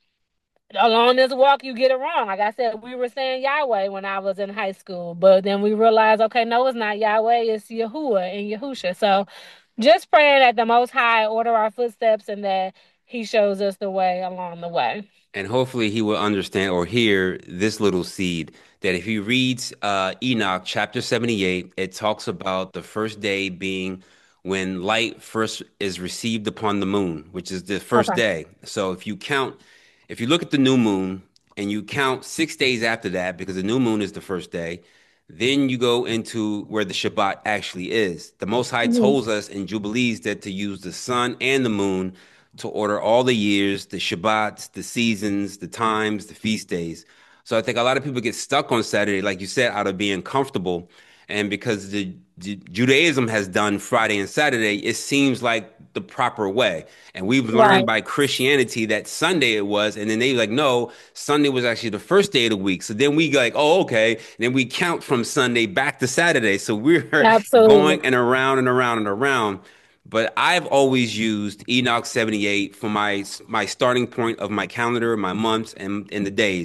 along this walk, you get it wrong. Like I said, we were saying Yahweh when I was in high school, but then we realized, okay, no, it's not Yahweh, it's Yahuwah and Yahusha. So just praying that the Most High order our footsteps and that He shows us the way along the way. And hopefully he will understand or hear this little seed that if he reads uh, Enoch chapter seventy-eight, it talks about the first day being when light first is received upon the moon, which is the first Okay. day. So if you count, if you look at the new moon and you count six days after that, because the new moon is the first day, then you go into where the Shabbat actually is. The Most High Mhm. tells us in Jubilees that to use the sun and the moon to order all the years, the Shabbats, the seasons, the times, the feast days. So I think a lot of people get stuck on Saturday, like you said, out of being comfortable. And because the, the Judaism has done Friday and Saturday, it seems like the proper way. And we've learned Right. by Christianity that Sunday it was, and then they like, no, Sunday was actually the first day of the week. So then we like, oh, okay. And then we count from Sunday back to Saturday. So we're Absolutely. going and around and around and around. But I've always used Enoch seventy-eight for my my starting point of my calendar, my months, and, and the days.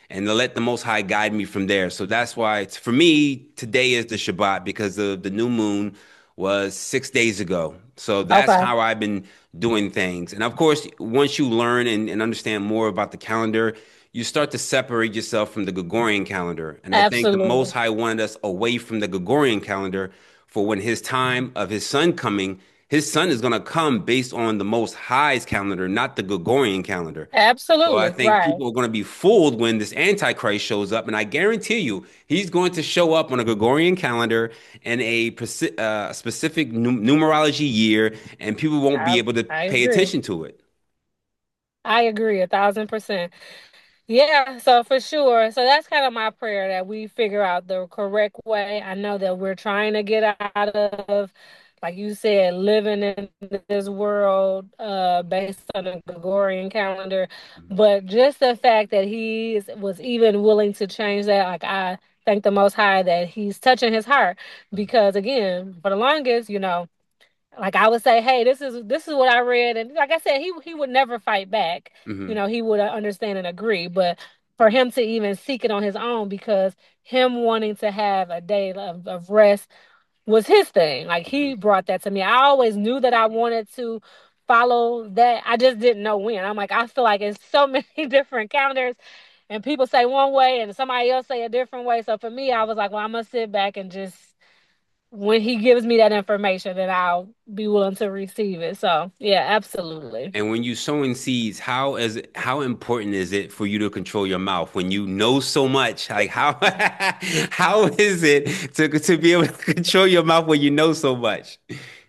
and to let the Most High guide me from there. So that's why it's, for me, today is the Shabbat because the, the new moon was six days ago. So that's Okay. how I've been doing things. And of course, once you learn and, and understand more about the calendar, you start to separate yourself from the Gregorian calendar. And I think the Most Absolutely. High wanted us away from the Gregorian calendar for when his time of his son coming, his son is going to come based on the Most High's calendar, not the Gregorian calendar. So I Absolutely. think Right. people are going to be fooled when this Antichrist shows up, and I guarantee you, he's going to show up on a Gregorian calendar in a preci- uh, specific num- numerology year, and people won't I be able to I pay agree. attention to it. I agree a thousand percent. Yeah, so for sure. So that's kind of my prayer that we figure out the correct way. I know that we're trying to get out of, like you said, living in this world uh based on a Gregorian calendar. But just the fact that he is- was even willing to change that, like I thank the Most High that he's touching his heart. Because again, for the longest, you know. Like I would say, hey, this is this is what I read, and like I said, he he would never fight back. You Hmm. know, he would understand and agree. But for him to even seek it on his own, because him wanting to have a day of, of rest was his thing. Like he brought that to me. I always knew that I wanted to follow that. I just didn't know when. I'm like, I feel like it's so many different calendars, and people say one way, and somebody else say a different way. So for me, I was like, well, I'm gonna sit back and just when he gives me that information, then I'll be willing to receive it. So, yeah, absolutely. And when you sowing seeds, how is it, how important is it for you to control your mouth when you know so much? Like how how is it to to be able to control your mouth when you know so much?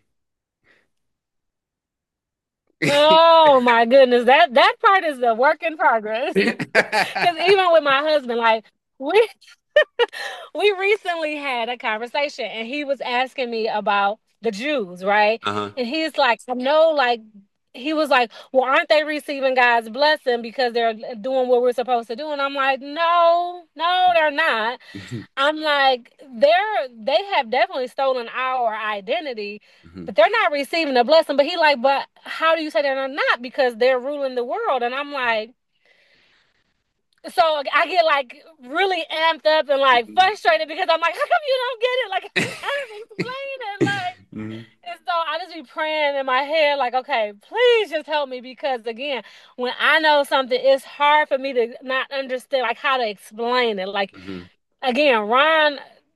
Oh my goodness, that that part is a work in progress. Because even with my husband, like we we recently had a conversation, and he was asking me about the Jews, right? Uh-huh. And he's like, I know, like he was like, well, aren't they receiving God's blessing because they're doing what we're supposed to do? And I'm like, no, no, they're not. Mhm. I'm like, they're they have definitely stolen our identity, Mhm. but they're not receiving the blessing. But he like, but how do you say they're not? Because they're ruling the world. And I'm like, so I get like really amped up and like Mhm. frustrated because I'm like, how come you don't get it? Like I'm trying to explain it. Like, Mhm. and so I just be praying in my head, like, okay, please just help me because again, when I know something, it's hard for me to not understand like how to explain it. Like Mhm. again, Ron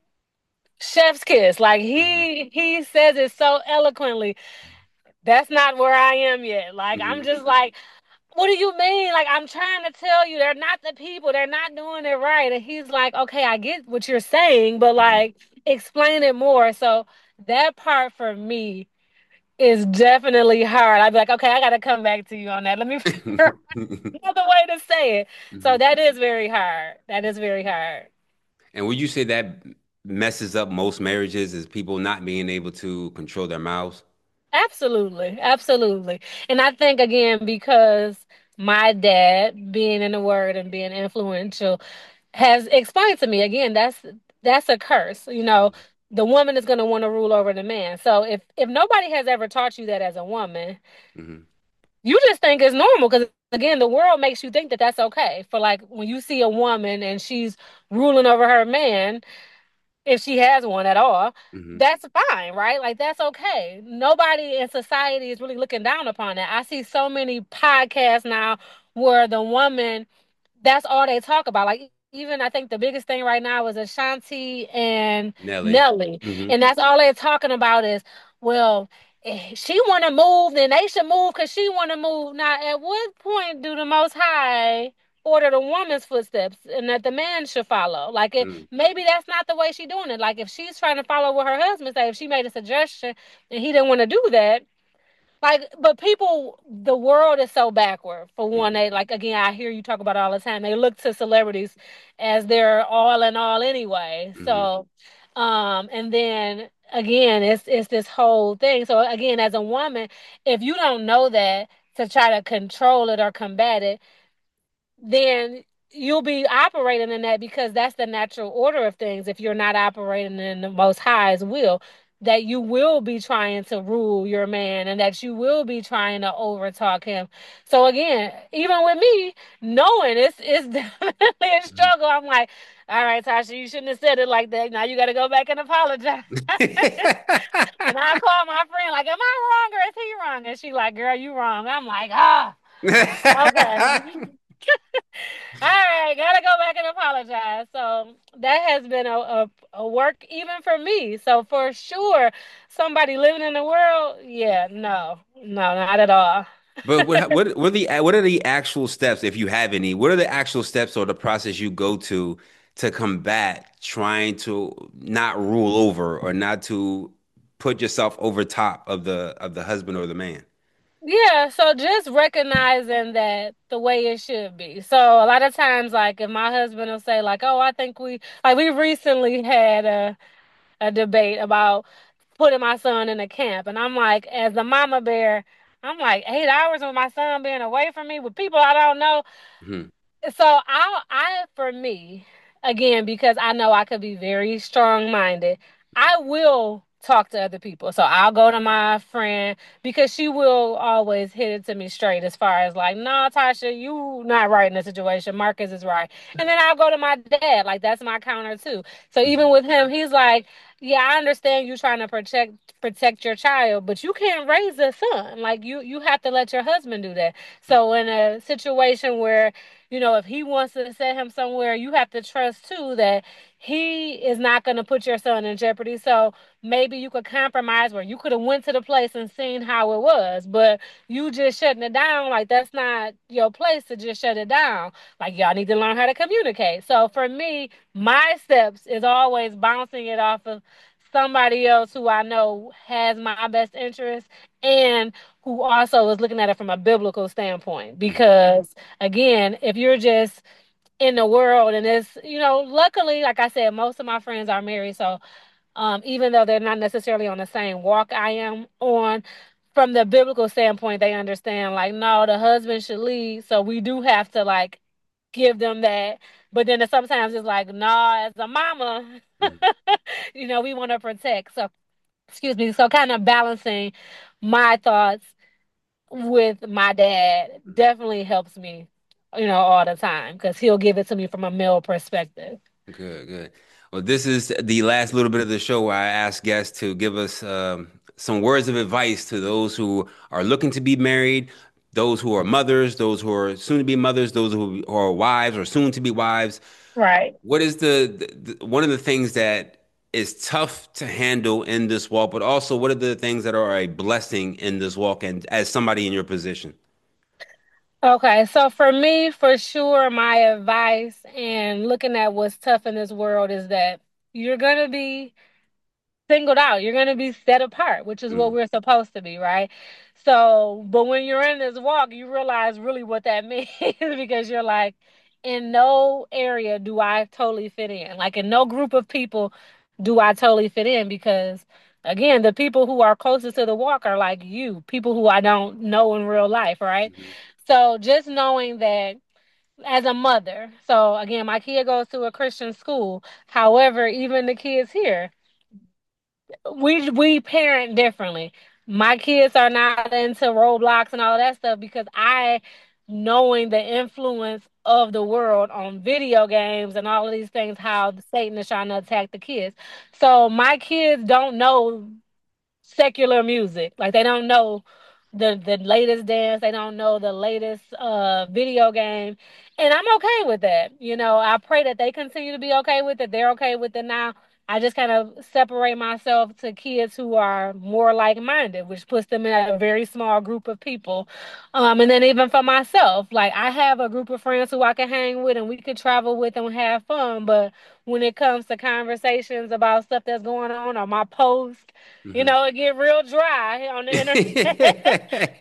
Chef's kiss. Like Mhm. he he says it so eloquently. That's not where I am yet. Like I'm Mhm. just like, what do you mean? Like I'm trying to tell you they're not the people. They're not doing it right. And he's like, okay, I get what you're saying, but Mhm. like explain it more. So that part for me is definitely hard. I'd be like, okay, I gotta come back to you on that. Let me figure out another way to say it. So Mhm. that is very hard. That is very hard. And would you say that messes up most marriages is people not being able to control their mouths? Absolutely, absolutely. And I think again because my dad being in the word and being influential has explained to me again that's that's a curse. You know, the woman is going to want to rule over the man. So if if nobody has ever taught you that as a woman, Hmm. you just think it's normal because again, the world makes you think that that's okay. For like when you see a woman and she's ruling over her man, if she has one at all, Hmm. that's fine, right? Like that's okay. Nobody in society is really looking down upon that. I see so many podcasts now where the woman, that's all they talk about. Like even I think the biggest thing right now is Ashanti and Nelly. Nelly, Hmm. and that's all they're talking about is, well, if she want to move, then they should move because she want to move. Now, at what point do the Most High order the woman's footsteps and that the man should follow? Like, it, Mm. maybe that's not the way she's doing it. Like, if she's trying to follow what her husband say, if she made a suggestion and he didn't want to do that, like, but people, the world is so backward. For one, Hmm. they like again, I hear you talk about it all the time. They look to celebrities as their all in all anyway. Hmm. So, um, and then again, it's it's this whole thing. So again, as a woman, if you don't know that to try to control it or combat it, then you'll be operating in that because that's the natural order of things if you're not operating in the most high's will. that you will be trying to rule your man and that you will be trying to overtalk him. So again, even with me, knowing it's it's definitely a struggle, I'm like, all right, Tasha, you shouldn't have said it like that. Now you got to go back and apologize. And I call my friend, like, am I wrong or is he wrong? And she like, girl, you wrong. I'm like, ah, okay. All right, gotta go back and apologize. So that has been a, a, a work even for me. So for sure, somebody living in the world, yeah, no, no, not at all. But what what what are the what are the actual steps, if you have any? What are the actual steps or the process you go to to combat trying to not rule over or not to put yourself over top of the of the husband or the man? Yeah, so just recognizing that the way it should be. So a lot of times, like if my husband will say, like, "Oh, I think we like we recently had a a debate about putting my son in a camp," and I'm like, as the mama bear, I'm like eight hours with my son being away from me with people I don't know. Hmm. So I, I, for me, again, because I know I could be very strong-minded, I will talk to other people. So I'll go to my friend because she will always hit it to me straight as far as like, no, Tasha, you not right in the situation. Marcus is right. And then I'll go to my dad. Like that's my counter too. So even with him, he's like, yeah, I understand you trying to protect protect your child, but you can't raise a son. Like you you have to let your husband do that. So in a situation where you know, if he wants to set him somewhere, you have to trust too that he is not going to put your son in jeopardy. So maybe you could compromise where you could have went to the place and seen how it was, but you just shutting it down like that's not your place to just shut it down. Like y'all need to learn how to communicate. So for me, my steps is always bouncing it off of somebody else who I know has my best interest and who also is looking at it from a biblical standpoint Hmm. because again, if you're just in the world and it's, you know, luckily, like I said, most of my friends are married. So um, even though they're not necessarily on the same walk I am on, from the biblical standpoint, they understand like, no, the husband should lead. So we do have to like give them that. But then sometimes it's like, no, as a mama, you know, we want to protect. So, excuse me. So kind of balancing my thoughts with my dad definitely helps me, you know, all the time because he'll give it to me from a male perspective. Good, good. Well, this is the last little bit of the show where I ask guests to give us um, some words of advice to those who are looking to be married, those who are mothers, those who are soon to be mothers, those who are wives or soon to be wives. Right. What is the, the, the one of the things that is tough to handle in this walk, but also what are the things that are a blessing in this walk and as somebody in your position? Okay, so for me, for sure, my advice and looking at what's tough in this world is that you're gonna be singled out. You're going to be set apart, which is what Mm, we're supposed to be, right? So, but when you're in this walk, you realize really what that means because you're like, in no area do I totally fit in. Like, in no group of people do I totally fit in because, again, the people who are closest to the walk are like you, people who I don't know in real life, right? mhm, So, just knowing that as a mother, so again, my kid goes to a Christian school. However, even the kids here, we we parent differently. My kids are not into Roblox and all that stuff because I, knowing the influence of the world on video games and all of these things, how Satan is trying to attack the kids. So my kids don't know secular music. Like they don't know the the latest dance, they don't know the latest uh video game. And I'm okay with that. You know, I pray that they continue to be okay with it. They're okay with it now. I just kind of separate myself to kids who are more like-minded, which puts them in a very small group of people. Um, and then even for myself, like I have a group of friends who I can hang with and we could travel with and have fun. But when it comes to conversations about stuff that's going on or my post, you mhm. know, it get real dry on the internet.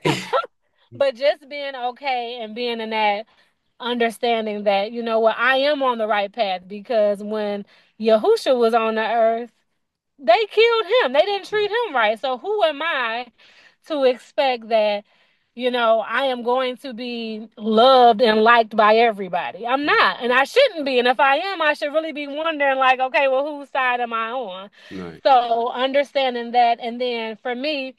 But just being okay and being in that understanding that, you know what, I am on the right path because when Yahusha was on the earth, they killed him. They didn't treat him right. So who am I to expect that? you know, I am going to be loved and liked by everybody. I'm not, and I shouldn't be. And if I am, I should really be wondering, like, okay, well, whose side am I on? Right. So understanding that, and then for me,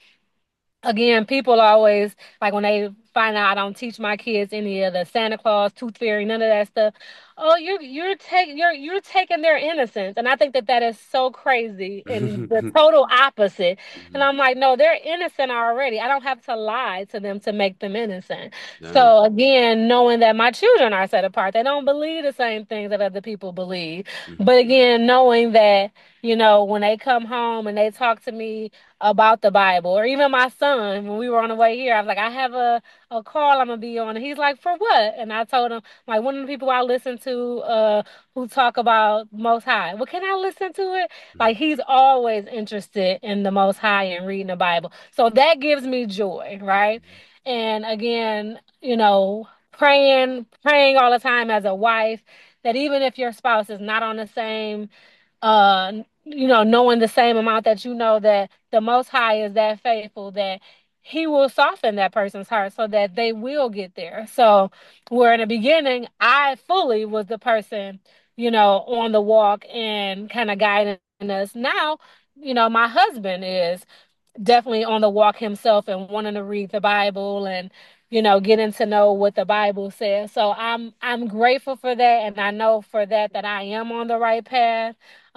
again, people always like when they find out I don't teach my kids any of the Santa Claus, Tooth Fairy, none of that stuff. Oh, you're you're taking you're you're taking their innocence, and I think that that is so crazy and the total opposite. And Mhm. I'm like, no, they're innocent already. I don't have to lie to them to make them innocent. Done. So again, knowing that my children are set apart, they don't believe the same things that other people believe. Mhm. But again, knowing that, you know, when they come home and they talk to me about the Bible, or even my son, when we were on the way here, I was like, I have a, a call I'm gonna be on. And he's like, for what? And I told him, like, one of the people I listen to uh who talk about Most High. Well, can I listen to it? Like he's always interested in the Most High and reading the Bible. So that gives me joy, right? And again, you know, praying, praying all the time as a wife, that even if your spouse is not on the same uh you know, knowing the same amount that you know that the Most High is that faithful that he will soften that person's heart so that they will get there. So where in the beginning I fully was the person, you know, on the walk and kind of guiding us. Now, you know, my husband is definitely on the walk himself and wanting to read the Bible and, you know, getting to know what the Bible says. So I'm I'm grateful for that, and I know for that that I am on the right path.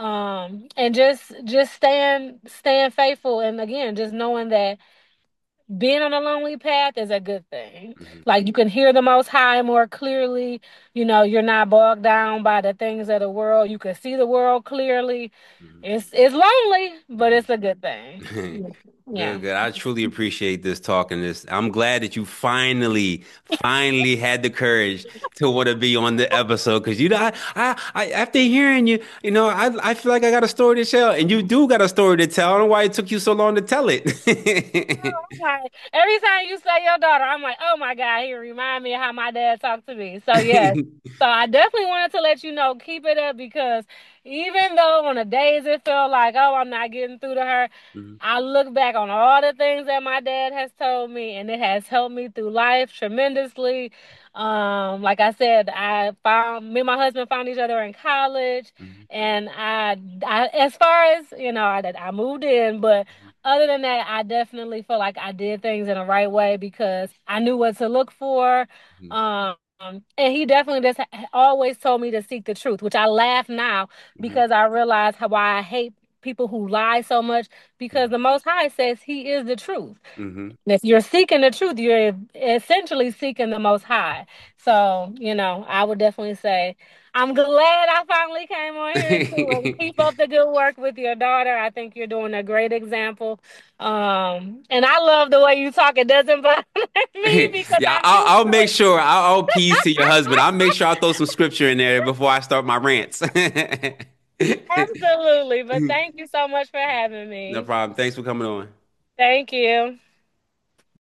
Um and just just staying staying faithful, and again just knowing that being on a lonely path is a good thing. Mhm. Like you can hear the Most High more clearly. You know, you're not bogged down by the things of the world. You can see the world clearly. Mhm. It's it's lonely, but Mhm. it's a good thing. Mhm. Yeah. Good, good. I truly appreciate this talk and this. I'm glad that you finally, finally had the courage to want to be on the episode because you know, I, I, I, after hearing you, you know, I, I feel like I got a story to tell, and you do got a story to tell. I don't know why it took you so long to tell it. Like, every time you say your daughter, I'm like, oh my God, he remind me of how my dad talked to me. So yes. So I definitely wanted to let you know, keep it up, because even though on the days it felt like, oh, I'm not getting through to her, Mhm. I look back on all the things that my dad has told me, and it has helped me through life tremendously. Um, like I said, I found me and my husband found each other in college, Mhm. and I, I as far as you know, I, I moved in, but other than that, I definitely feel like I did things in the right way because I knew what to look for. Mhm. Um, and he definitely just ha- always told me to seek the truth, which I laugh now Mhm. because I realize how why I hate people who lie so much, because the Most High says he is the truth. Mhm. And if you're seeking the truth, you're essentially seeking the Most High. So, you know, I would definitely say I'm glad I finally came on here too, and keep up the good work with your daughter. I think you're doing a great example. Um, and I love the way you talk. It doesn't bother me because Yeah, I'm used I'll, I'll to make it. sure I'll, I'll appease to your husband. I'll make sure I throw some scripture in there before I start my rants. Absolutely. But thank you so much for having No me. problem. Thanks for coming on. Thank you.